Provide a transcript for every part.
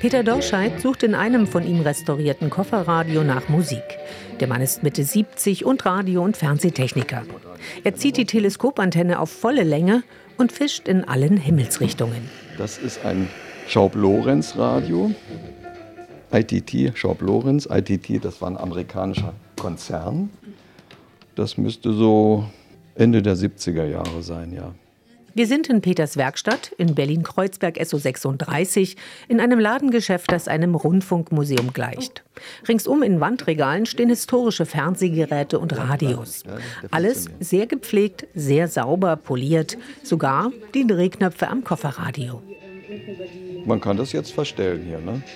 Peter Dorscheid sucht in einem von ihm restaurierten Kofferradio nach Musik. Der Mann ist Mitte 70 und Radio- und Fernsehtechniker. Er zieht die Teleskopantenne auf volle Länge und fischt in allen Himmelsrichtungen. Das ist ein Schaub-Lorenz-Radio. ITT, Schaub-Lorenz. ITT, das war ein amerikanischer Konzern. Das müsste so Ende der 70er Jahre sein, ja. Wir sind in Peters Werkstatt in Berlin-Kreuzberg SO36 in einem Ladengeschäft, das einem Rundfunkmuseum gleicht. Ringsum in Wandregalen stehen historische Fernsehgeräte und Radios. Alles sehr gepflegt, sehr sauber, poliert. Sogar die Drehknöpfe am Kofferradio. Man kann das jetzt verstellen hier, ne?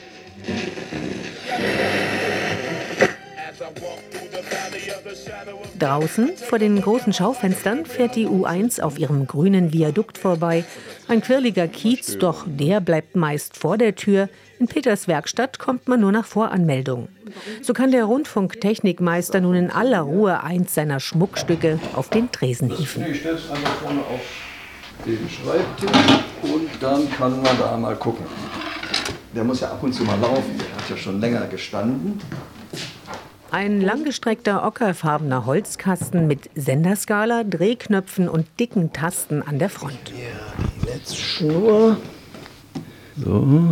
Draußen, vor den großen Schaufenstern, fährt die U1 auf ihrem grünen Viadukt vorbei. Ein quirliger Kiez, doch der bleibt meist vor der Tür. In Peters Werkstatt kommt man nur nach Voranmeldung. So kann der Rundfunktechnikmeister nun in aller Ruhe eins seiner Schmuckstücke auf den Tresen hieven. Ich stelle es einfach vorne auf den Schreibtisch und dann kann man da mal gucken. Der muss ja ab und zu mal laufen, der hat ja schon länger gestanden. Ein langgestreckter ockerfarbener Holzkasten mit Senderskala, Drehknöpfen und dicken Tasten an der Front. Ja, die Netzschnur. So.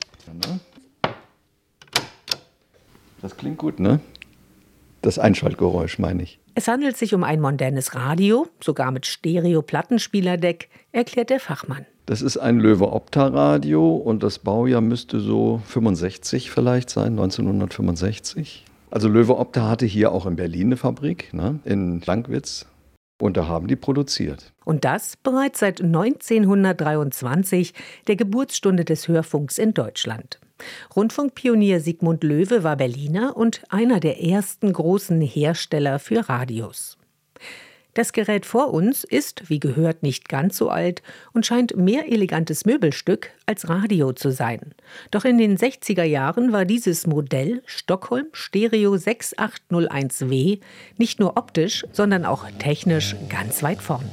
Das klingt gut, ne? Das Einschaltgeräusch, meine ich. Es handelt sich um ein modernes Radio, sogar mit Stereo-Plattenspielerdeck, erklärt der Fachmann. Das ist ein Löwe-Opta-Radio und das Baujahr müsste so 65 vielleicht sein, 1965. Also Löwe-Opta hatte hier auch in Berlin eine Fabrik, ne, in Lankwitz, und da haben die produziert. Und das bereits seit 1923, der Geburtsstunde des Hörfunks in Deutschland. Rundfunkpionier Sigmund Löwe war Berliner und einer der ersten großen Hersteller für Radios. Das Gerät vor uns ist, wie gehört, nicht ganz so alt und scheint mehr elegantes Möbelstück als Radio zu sein. Doch in den 60er Jahren war dieses Modell Stockholm Stereo 6801W nicht nur optisch, sondern auch technisch ganz weit vorn.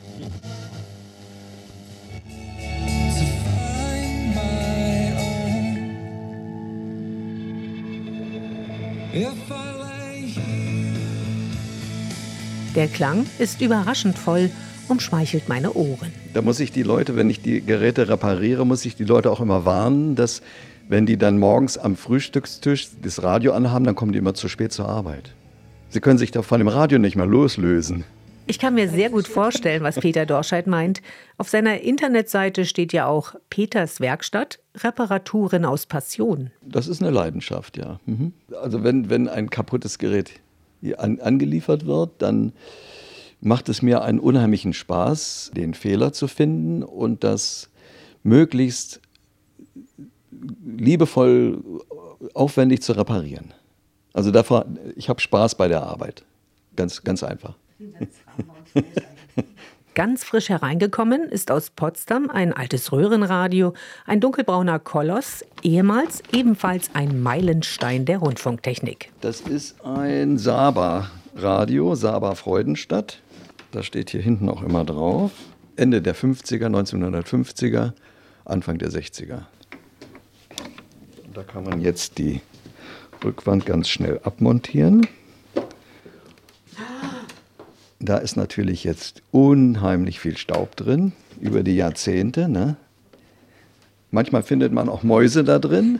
Der Klang ist überraschend voll, umschmeichelt meine Ohren. Da muss ich die Leute, wenn ich die Geräte repariere, muss ich die Leute auch immer warnen, dass wenn die dann morgens am Frühstückstisch das Radio anhaben, dann kommen die immer zu spät zur Arbeit. Sie können sich da von dem Radio nicht mehr loslösen. Ich kann mir sehr gut vorstellen, was Peter Dorscheid meint. Auf seiner Internetseite steht ja auch Peters Werkstatt, Reparaturen aus Passion. Das ist eine Leidenschaft, ja. Also wenn ein kaputtes Gerät angeliefert wird, dann macht es mir einen unheimlichen Spaß, den Fehler zu finden und das möglichst liebevoll, aufwendig zu reparieren. Also ich habe Spaß bei der Arbeit. Ganz, ganz einfach. Ganz frisch hereingekommen ist aus Potsdam ein altes Röhrenradio, ein dunkelbrauner Koloss, ehemals ebenfalls ein Meilenstein der Rundfunktechnik. Das ist ein Saba-Radio, Saba Freudenstadt. Das steht hier hinten auch immer drauf. Ende der 50er, 1950er, Anfang der 60er. Und da kann man jetzt die Rückwand ganz schnell abmontieren. Da ist natürlich jetzt unheimlich viel Staub drin, über die Jahrzehnte, ne? Manchmal findet man auch Mäuse da drin.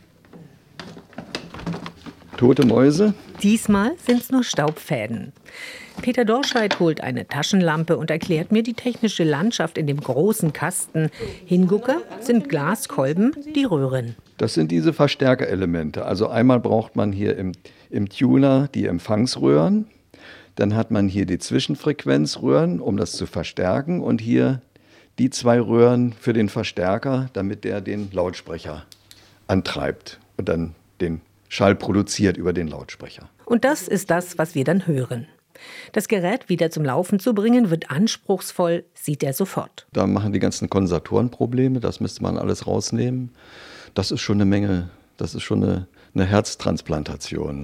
Tote Mäuse. Diesmal sind es nur Staubfäden. Peter Dorscheid holt eine Taschenlampe und erklärt mir die technische Landschaft in dem großen Kasten. Hingucker sind Glaskolben, die Röhren. Das sind diese Verstärkerelemente. Also einmal braucht man hier im Tuner die Empfangsröhren. Dann hat man hier die Zwischenfrequenzröhren, um das zu verstärken. Und hier die zwei Röhren für den Verstärker, damit der den Lautsprecher antreibt und dann den Schall produziert über den Lautsprecher. Und das ist das, was wir dann hören. Das Gerät wieder zum Laufen zu bringen, wird anspruchsvoll, sieht er sofort. Da machen die ganzen Kondensatoren Probleme, das müsste man alles rausnehmen. Das ist schon eine Menge, das ist schon eine Herztransplantation, ne?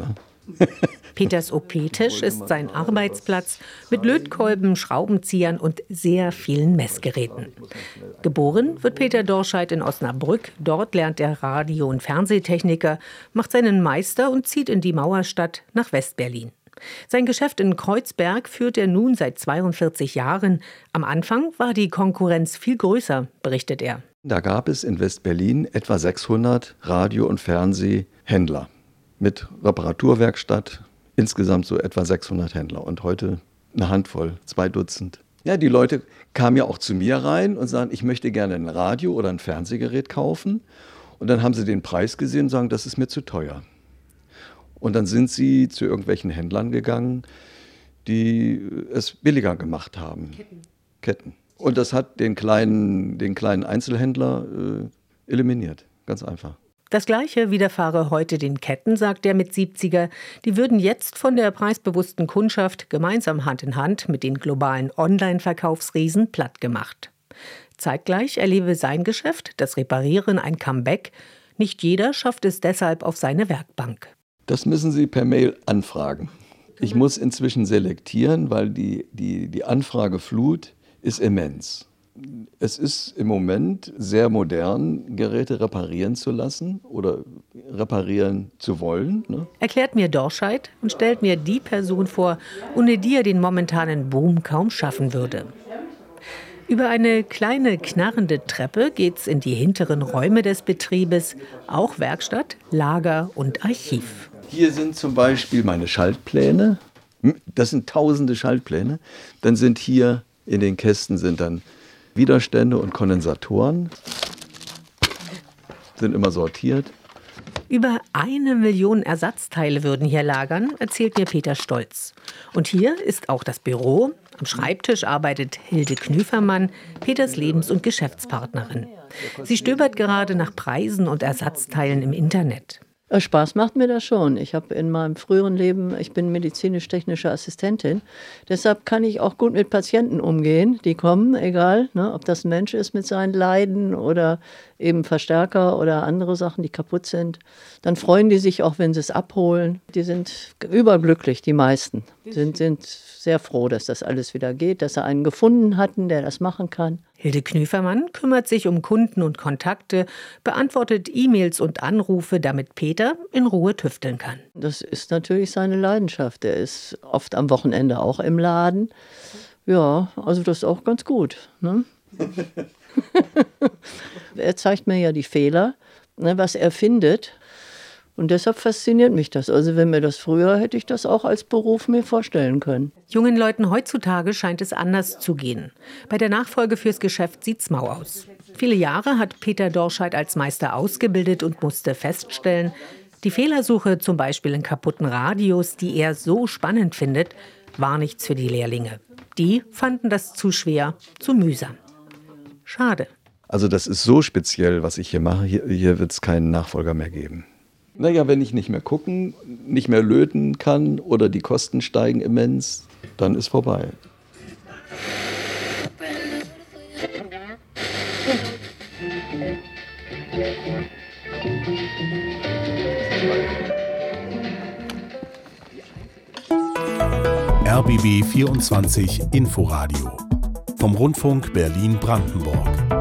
Peters OP-Tisch ist sein Arbeitsplatz mit Lötkolben, Schraubenziehern und sehr vielen Messgeräten. Geboren wird Peter Dorscheid in Osnabrück. Dort lernt er Radio- und Fernsehtechniker, macht seinen Meister und zieht in die Mauerstadt nach Westberlin. Sein Geschäft in Kreuzberg führt er nun seit 42 Jahren. Am Anfang war die Konkurrenz viel größer, berichtet er. Da gab es in Westberlin etwa 600 Radio- und Fernsehhändler mit Reparaturwerkstatt, insgesamt so etwa 600 Händler und heute eine Handvoll, 2 Dutzend. Ja, die Leute kamen ja auch zu mir rein und sagen, ich möchte gerne ein Radio oder ein Fernsehgerät kaufen. Und dann haben sie den Preis gesehen und sagen, das ist mir zu teuer. Und dann sind sie zu irgendwelchen Händlern gegangen, die es billiger gemacht haben. Ketten. Und das hat den kleinen Einzelhändler eliminiert, ganz einfach. Das Gleiche widerfahre heute den Ketten, sagt der mit 70er. Die würden jetzt von der preisbewussten Kundschaft gemeinsam Hand in Hand mit den globalen Online-Verkaufsriesen plattgemacht. Zeitgleich erlebe sein Geschäft, das Reparieren, ein Comeback. Nicht jeder schafft es deshalb auf seine Werkbank. Das müssen Sie per Mail anfragen. Ich muss inzwischen selektieren, weil die Anfrageflut ist immens. Es ist im Moment sehr modern, Geräte reparieren zu lassen oder reparieren zu wollen. Ne? Erklärt mir Dorscheid und stellt mir die Person vor, ohne die er den momentanen Boom kaum schaffen würde. Über eine kleine, knarrende Treppe geht's in die hinteren Räume des Betriebes, auch Werkstatt, Lager und Archiv. Hier sind zum Beispiel meine Schaltpläne. Das sind tausende Schaltpläne. Dann sind hier in den Kästen sind dann Widerstände und Kondensatoren. Sind immer sortiert. Über 1 Million Ersatzteile würden hier lagern, erzählt mir Peter Stolz. Und hier ist auch das Büro. Am Schreibtisch arbeitet Hilde Knüfermann, Peters Lebens- und Geschäftspartnerin. Sie stöbert gerade nach Preisen und Ersatzteilen im Internet. Spaß macht mir das schon. Ich habe in meinem früheren Leben, ich bin medizinisch-technische Assistentin, deshalb kann ich auch gut mit Patienten umgehen, die kommen, egal, ne, ob das ein Mensch ist mit seinen Leiden oder eben Verstärker oder andere Sachen, die kaputt sind. Dann freuen die sich auch, wenn sie es abholen. Die sind überglücklich, die meisten. Sind sehr froh, dass das alles wieder geht, dass sie einen gefunden hatten, der das machen kann. Hilde Knüfermann kümmert sich um Kunden und Kontakte, beantwortet E-Mails und Anrufe, damit Peter in Ruhe tüfteln kann. Das ist natürlich seine Leidenschaft. Er ist oft am Wochenende auch im Laden. Ja, also das ist auch ganz gut. Ne? Er zeigt mir ja die Fehler, ne, was er findet. Und deshalb fasziniert mich das. Also wenn mir das früher, hätte ich das auch als Beruf mir vorstellen können. Jungen Leuten heutzutage scheint es anders zu gehen. Bei der Nachfolge fürs Geschäft sieht's mau aus. Viele Jahre hat Peter Dorscheid als Meister ausgebildet und musste feststellen, die Fehlersuche zum Beispiel in kaputten Radios, die er so spannend findet, war nichts für die Lehrlinge. Die fanden das zu schwer, zu mühsam. Schade. Also das ist so speziell, was ich hier mache. Hier wird es keinen Nachfolger mehr geben. Naja, wenn ich nicht mehr gucken, nicht mehr löten kann oder die Kosten steigen immens, dann ist vorbei. RBB 24 Inforadio vom Rundfunk Berlin-Brandenburg.